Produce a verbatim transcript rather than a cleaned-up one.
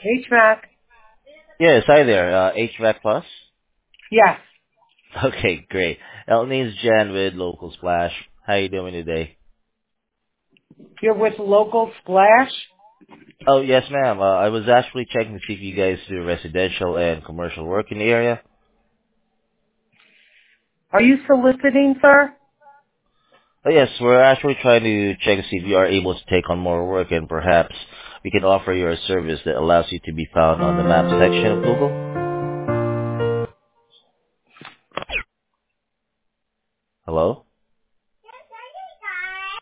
H V A C. Yes, hi there. Uh, H V A C Plus? Yes. Okay, great. Uh, my name's Jan with Local Splash. How you doing today? You're with Local Splash? Oh, yes, ma'am. Uh, I was actually checking to see if you guys do residential and commercial work in the area. Are you soliciting, sir? Oh, yes, we're actually trying to check to see if you are able to take on more work and perhaps we can offer you a service that allows you to be found on the map section of Google. Hello?